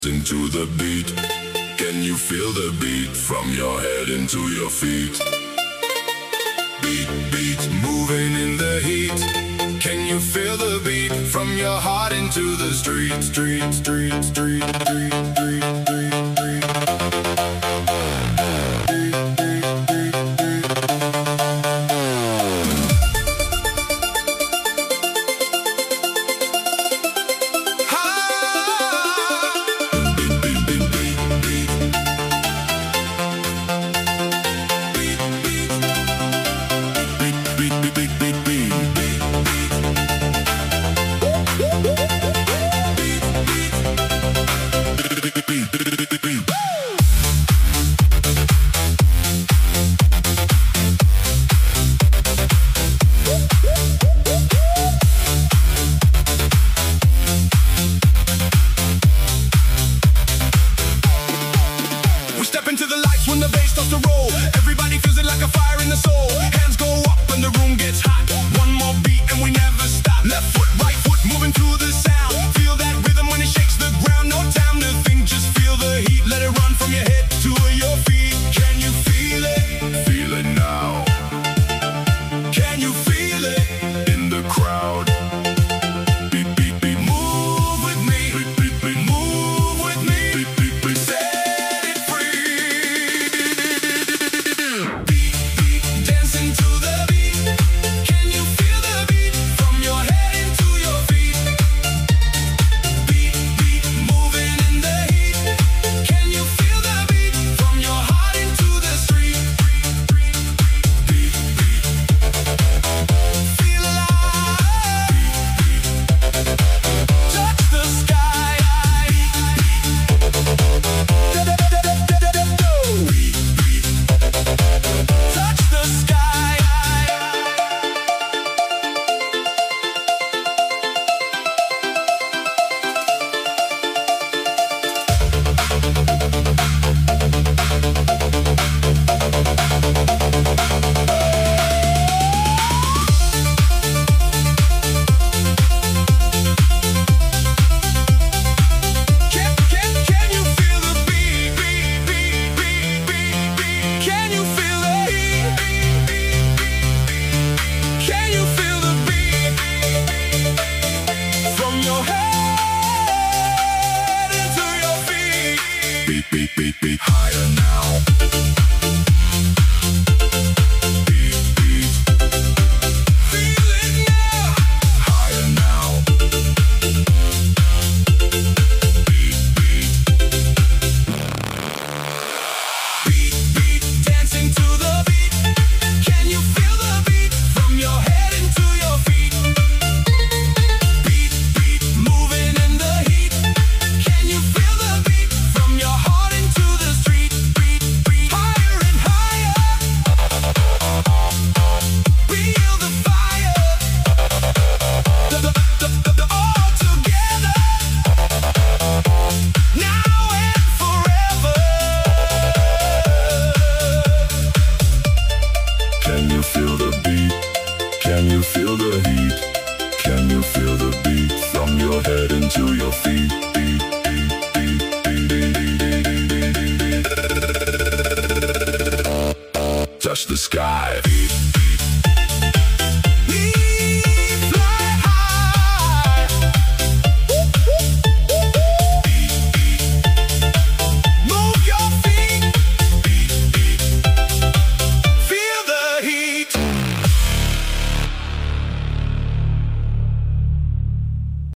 Into the beat. Can you feel the beat from your head into your feet? Beat, beat, moving in the heat. Can you feel the beat from your heart into the street, street, street, street, street, street, street, street. Step into the lights when the bass starts to roll. Everybody feels it like a fire in the soul. Hands go